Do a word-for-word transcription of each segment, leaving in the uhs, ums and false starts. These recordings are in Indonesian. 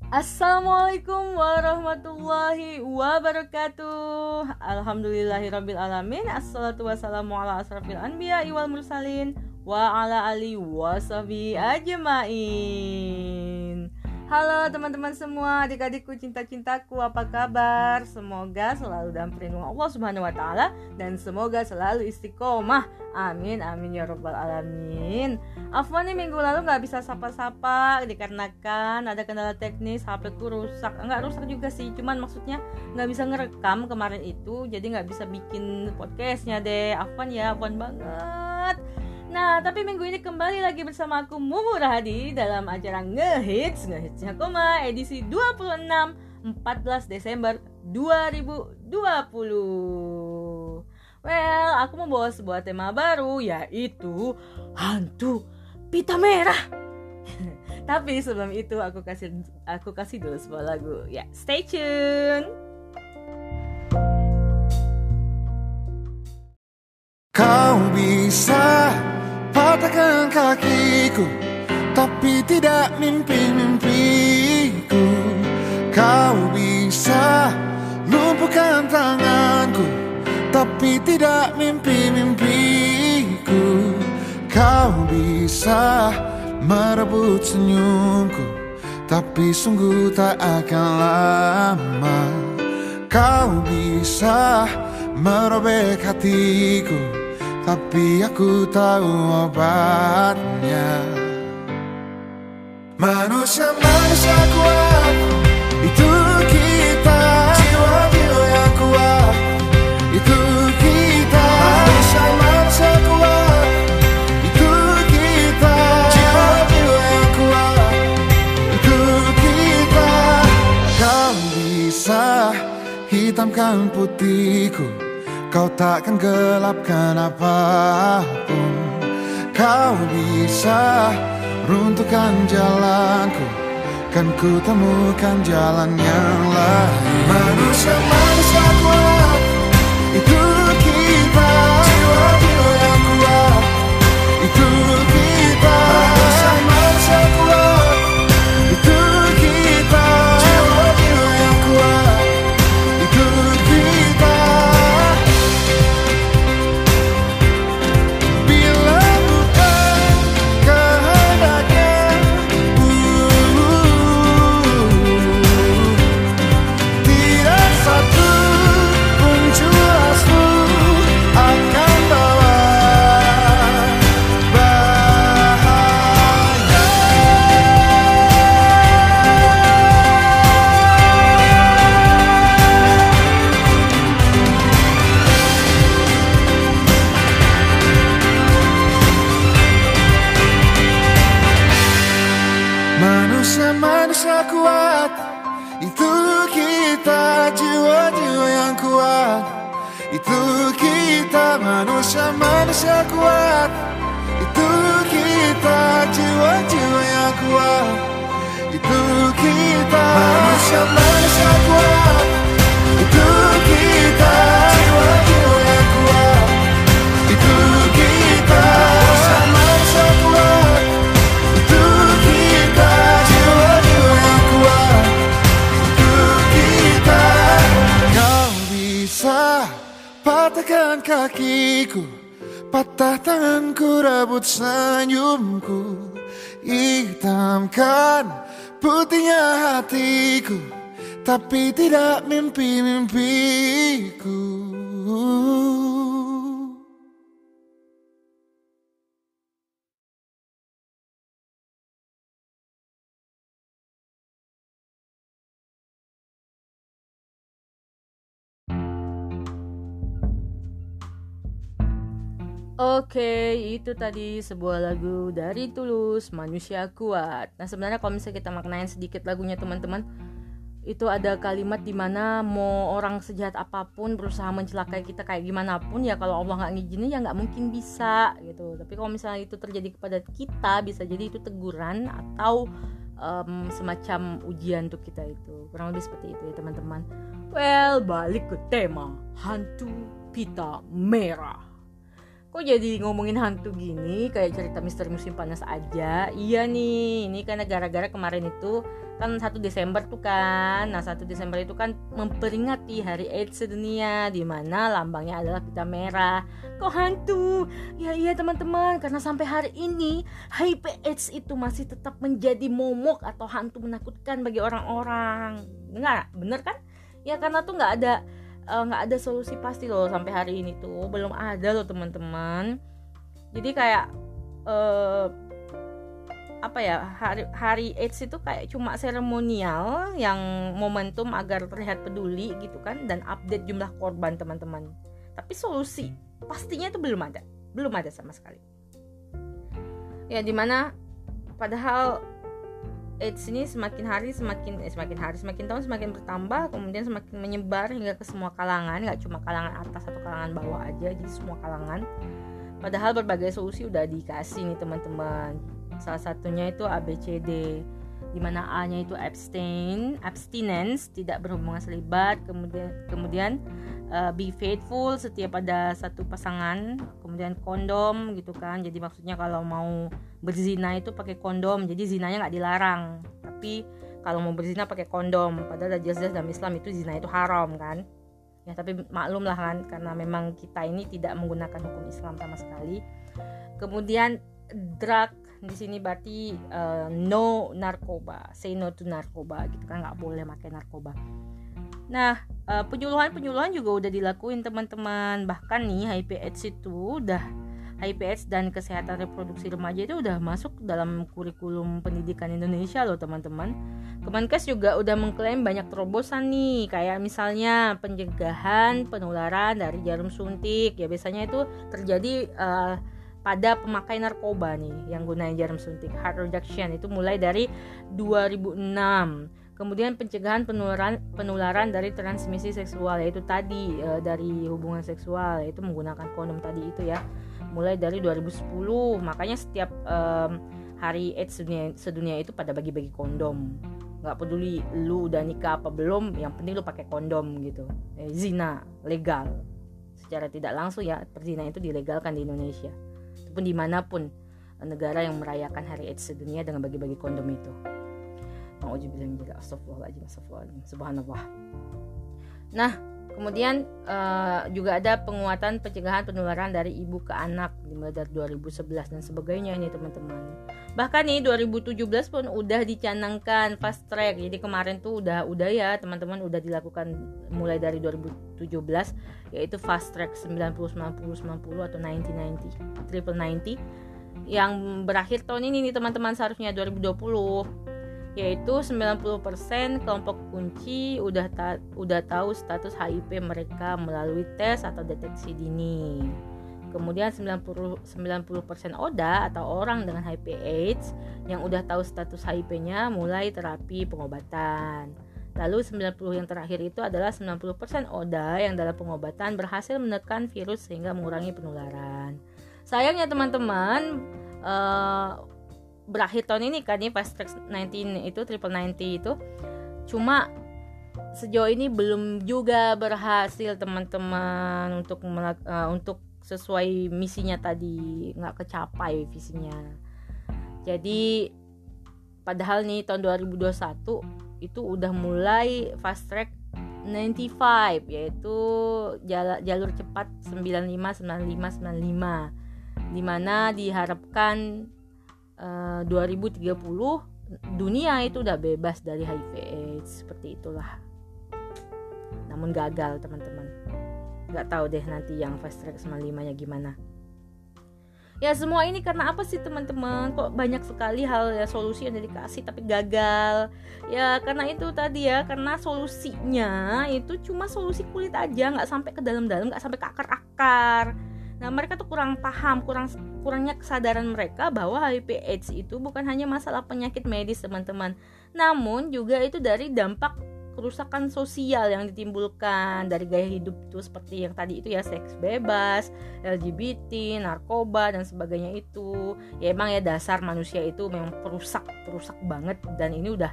Assalamualaikum warahmatullahi wabarakatuh. Alhamdulillahirabbil alamin. Assalatu wassalamu ala asrafil anbiya wal mursalin wa ala ali washabi ajmain. Halo teman-teman semua, adik-adikku cinta-cintaku, apa kabar? Semoga selalu dalam perlindungan Allah Subhanahu wa taala dan semoga selalu istiqomah. Amin amin ya rabbal alamin. Afwan nih, minggu lalu gak bisa sapa-sapa dikarenakan ada kendala teknis, H P ku rusak. Enggak rusak juga sih, cuman maksudnya gak bisa ngerekam kemarin itu, jadi gak bisa bikin podcastnya deh. Afwan ya, afwan banget. Nah, tapi minggu ini kembali lagi bersama aku Mumu Rahadi dalam acara Ngehits Ngehitsnya Koma edisi dua puluh enam empat belas Desember dua ribu dua puluh. Well, aku membawa sebuah tema baru, yaitu hantu pita merah. Tapi sebelum itu aku kasih aku kasih dulu sebuah lagu. Ya, stay tune. Kau bisa patahkan kakiku, tapi tidak mimpi-mimpiku. Kau bisa lumpuhkan tanganku, tapi tidak mimpi-mimpiku. Kau bisa merebut senyumku, tapi sungguh tak akan lama. Kau bisa merobek hatiku, tapi aku tahu obatnya. Manusia-manusia kuat, itu kita. Jiwa-jiwa yang kuat, itu kita. Manusia-manusia kuat, itu kita. Jiwa-jiwa yang kuat, itu kita. Kau bisa hitamkan putihku, kau takkan gelapkan apapun. Kau bisa runtuhkan jalanku, kan ku temukan jalan yang lain. Manusia-manusia kuat, itu kita. Jiwa-jiwa yang kuat, itu kita. Manusia-manusia kuat, itu kita. Jiwa-jiwa yang kuat, itu kita. Manusia-manusia kuat, itu kita. Jiwa-jiwa yang kuat, itu kita. Manusia-manusia kuat, itu kita. Jiwa-jiwa yang kuat, itu kita. Manusia-manusia kuat, itu kita. Jiwa-jiwa yang kuat, itu kita. Manusia-manusia kuat, itu kita. Jiwa-jiwa yang kuat, itu kita. Kau bisa patahkan kakiku, patah tanganku, rebut senyumku. Hitamkan putihnya hatiku, tapi tidak mimpi-mimpiku. Oke, itu tadi sebuah lagu dari Tulus, Manusia Kuat. Nah, sebenarnya kalau misalnya kita maknain sedikit lagunya teman-teman, itu ada kalimat dimana mau orang sejahat apapun berusaha mencelakai kita kayak gimana pun, ya kalau Allah nggak ngizinin ya nggak mungkin bisa gitu. Tapi kalau misalnya itu terjadi kepada kita, bisa jadi itu teguran atau um, semacam ujian untuk kita itu. Kurang lebih seperti itu ya teman-teman. Well, balik ke tema hantu pita merah. Kok jadi ngomongin hantu gini, kayak cerita misteri musim panas aja? Iya nih, ini karena gara-gara kemarin itu kan satu Desember tuh kan. Nah satu Desember itu kan memperingati Hari AIDS sedunia, di mana lambangnya adalah pita merah. Kok hantu? Ya iya teman-teman, karena sampai hari ini H I V AIDS itu masih tetap menjadi momok atau hantu menakutkan bagi orang-orang. Enggak, bener kan? Ya karena tuh nggak ada nggak uh, ada solusi pasti loh sampai hari ini tuh belum ada loh teman-teman. Jadi kayak uh, apa ya, hari hari AIDS itu kayak cuma seremonial yang momentum agar terlihat peduli gitu kan, dan update jumlah korban teman-teman. Tapi solusi pastinya itu belum ada, belum ada sama sekali. Ya dimana padahal AIDS ini semakin hari semakin eh, semakin hari semakin tahun semakin bertambah, kemudian semakin menyebar hingga ke semua kalangan, nggak cuma kalangan atas atau kalangan bawah aja, jadi semua kalangan. Padahal berbagai solusi udah dikasih nih teman-teman. Salah satunya itu A B C D, dimana A-nya itu abstain, abstinence, tidak berhubungan selibat, kemudian kemudian uh, be faithful, setia pada satu pasangan, kemudian kondom gitu kan. Jadi maksudnya kalau mau berzina itu pakai kondom, jadi zinanya nggak dilarang, tapi kalau mau berzina pakai kondom. Padahal jelas-jelas dalam Islam itu zina itu haram kan. Ya tapi maklum lah kan, karena memang kita ini tidak menggunakan hukum Islam sama sekali. Kemudian drug di sini berarti uh, no narkoba, say no to narkoba gitu kan, nggak boleh pakai narkoba. Nah uh, penyuluhan-penyuluhan juga udah dilakuin teman-teman. Bahkan nih H I V AIDS itu udah H I V AIDS dan kesehatan reproduksi remaja itu udah masuk dalam kurikulum pendidikan Indonesia loh teman-teman. Kemenkes juga udah mengklaim banyak terobosan nih, kayak misalnya pencegahan penularan dari jarum suntik. Ya biasanya itu terjadi uh, pada pemakai narkoba nih yang gunain jarum suntik, harm reduction itu mulai dari dua ribu enam. Kemudian pencegahan penularan penularan dari transmisi seksual, yaitu tadi e, dari hubungan seksual, yaitu menggunakan kondom tadi itu ya, mulai dari dua ribu sepuluh. Makanya setiap e, hari AIDS sedunia, sedunia itu pada bagi-bagi kondom. Nggak peduli lu udah nikah apa belum, yang penting lu pakai kondom gitu. E, zina legal secara tidak langsung ya, perzinahan itu dilegalkan di Indonesia. Pun dimanapun negara yang merayakan Hari AIDS sedunia dengan bagi-bagi kondom itu. Nauzubillah, astagfirullahaladzim, astagfirullahaladzim, subhanallah. Nah, kemudian uh, juga ada penguatan pencegahan penularan dari ibu ke anak dimulai dari dua ribu sebelas dan sebagainya ini teman-teman. Bahkan nih dua ribu tujuh belas pun udah dicanangkan fast track. Jadi kemarin tuh udah udah ya teman-teman, udah dilakukan mulai dari dua ribu tujuh belas, yaitu fast track sembilan puluh sembilan puluh sembilan puluh atau sembilan puluh sembilan puluh triple sembilan puluh yang berakhir tahun ini nih teman-teman, seharusnya dua ribu dua puluh, yaitu sembilan puluh persen kelompok kunci udah ta- udah tahu status H I V mereka melalui tes atau deteksi dini. Kemudian sembilan puluh persen O D A atau orang dengan H I V AIDS yang udah tahu status H I V-nya mulai terapi pengobatan. Lalu sembilan puluh yang terakhir itu adalah sembilan puluh persen O D A yang dalam pengobatan berhasil menekan virus sehingga mengurangi penularan. Sayangnya teman-teman, uh, berakhir tahun ini kan nih fast track sembilan belas itu triple sembilan puluh itu cuma sejauh ini belum juga berhasil teman-teman untuk melak- uh, untuk sesuai misinya tadi, nggak kecapai visinya. Jadi padahal nih tahun dua ribu dua puluh satu itu udah mulai fast track sembilan puluh lima, yaitu jala, jalur cepat sembilan puluh lima sembilan puluh lima sembilan puluh lima, dimana diharapkan uh, dua ribu tiga puluh dunia itu udah bebas dari H I V AIDS, seperti itulah. Namun gagal teman-teman. Gak tahu deh nanti yang fast track sembilan puluh lima nya gimana. Ya semua ini karena apa sih teman-teman? Kok banyak sekali hal ya solusi yang dikasih tapi gagal. Ya karena itu tadi ya, karena solusinya itu cuma solusi kulit aja, gak sampai ke dalam-dalam, gak sampai ke akar-akar. Nah mereka tuh kurang paham, kurang kurangnya kesadaran mereka bahwa H I V AIDS itu bukan hanya masalah penyakit medis teman-teman, namun juga itu dari dampak kerusakan sosial yang ditimbulkan dari gaya hidup itu, seperti yang tadi itu ya, seks bebas, L G B T, narkoba dan sebagainya itu. Ya emang ya dasar manusia itu memang perusak, perusak banget, dan ini udah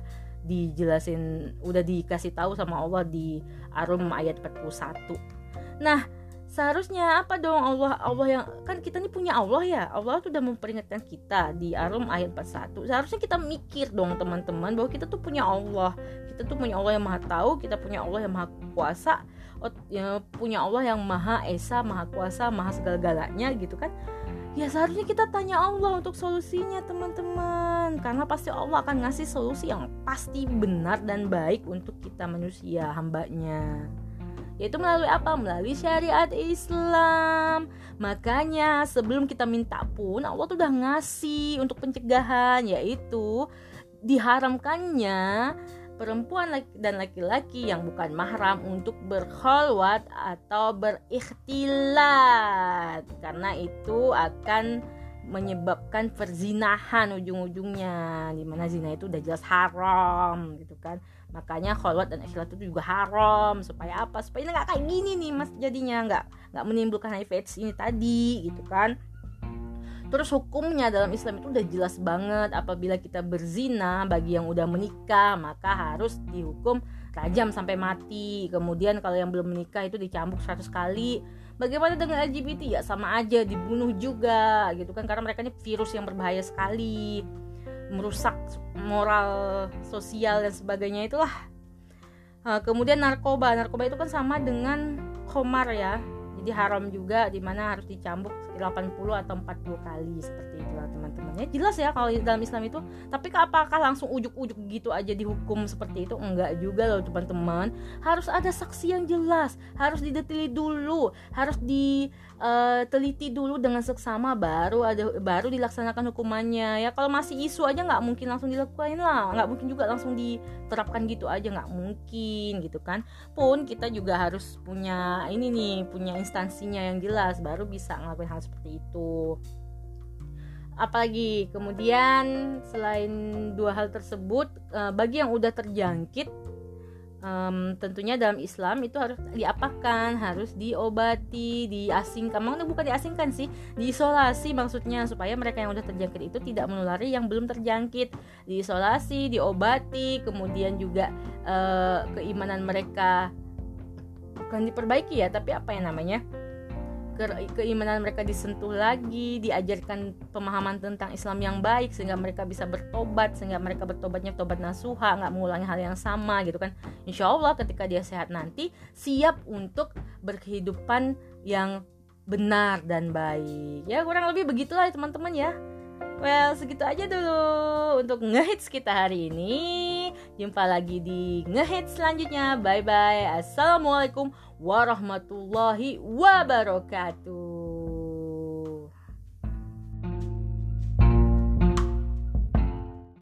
dijelasin, udah dikasih tahu sama Allah di Ar-Rum ayat empat puluh satu. Nah, seharusnya apa dong, Allah Allah yang kan kita nih punya Allah ya. Allah tuh udah memperingatkan kita di Ar-Rum ayat empat puluh satu. Seharusnya kita mikir dong teman-teman bahwa kita tuh punya Allah. Kita tuh punya Allah yang Maha Tahu, kita punya Allah yang Maha Kuasa, ya, punya Allah yang Maha Esa, Maha Kuasa, Maha segala-galanya gitu kan. Ya seharusnya kita tanya Allah untuk solusinya teman-teman, karena pasti Allah akan ngasih solusi yang pasti benar dan baik untuk kita manusia hambanya, yaitu melalui apa? Melalui syariat Islam. Makanya sebelum kita minta pun Allah tuh udah ngasih untuk pencegahan, yaitu diharamkannya perempuan dan laki-laki yang bukan mahram untuk berkhalwat atau berikhtilat, karena itu akan menyebabkan perzinahan ujung-ujungnya, dimana zina itu udah jelas haram gitu kan. Makanya khalwat dan ikhtilat itu juga haram. Supaya apa? Supaya nggak kayak gini nih mas, jadinya nggak nggak menimbulkan H I V AIDS ini tadi gitu kan. Terus hukumnya dalam Islam itu udah jelas banget, apabila kita berzina bagi yang udah menikah maka harus dihukum rajam sampai mati. Kemudian kalau yang belum menikah itu dicambuk seratus kali. Bagaimana dengan L G B T? Ya sama aja, dibunuh juga gitu kan, karena mereka ini virus yang berbahaya sekali, merusak moral sosial dan sebagainya itulah. Nah, kemudian narkoba, narkoba itu kan sama dengan khamar ya, jadi haram juga, dimana harus dicambuk delapan puluh atau empat puluh kali seperti itulah teman-teman. Ya jelas ya kalau dalam Islam itu. Tapi apakah langsung ujuk-ujuk gitu aja dihukum seperti itu? Enggak juga loh teman-teman. Harus ada saksi yang jelas, harus didetili dulu, harus diteliti dulu dengan seksama, baru ada baru dilaksanakan hukumannya. Ya kalau masih isu aja nggak mungkin langsung dilakukan lah, nggak mungkin juga langsung diterapkan gitu aja, nggak mungkin gitu kan. Pun kita juga harus punya ini nih, punya instansinya yang jelas, baru bisa ngelakuin hal seperti itu. Apalagi kemudian selain dua hal tersebut, bagi yang udah terjangkit, um, tentunya dalam Islam itu harus diapakan, harus diobati, diasingkan. Maksudnya bukan diasingkan sih, diisolasi maksudnya, supaya mereka yang udah terjangkit itu tidak menulari yang belum terjangkit. Diisolasi, diobati, kemudian juga uh, keimanan mereka bukan diperbaiki ya, tapi apa yang namanya, Ke- keimanan mereka disentuh lagi, diajarkan pemahaman tentang Islam yang baik sehingga mereka bisa bertobat, sehingga mereka bertobatnya tobat nasuha, nggak mengulangi hal yang sama gitu kan. Insya Allah ketika dia sehat nanti siap untuk berkehidupan yang benar dan baik. Ya kurang lebih begitulah ya, teman-teman ya. Well, segitu aja dulu untuk Ngehits kita hari ini. Jumpa lagi di Ngehits selanjutnya. Bye bye. Assalamualaikum warahmatullahi wabarakatuh.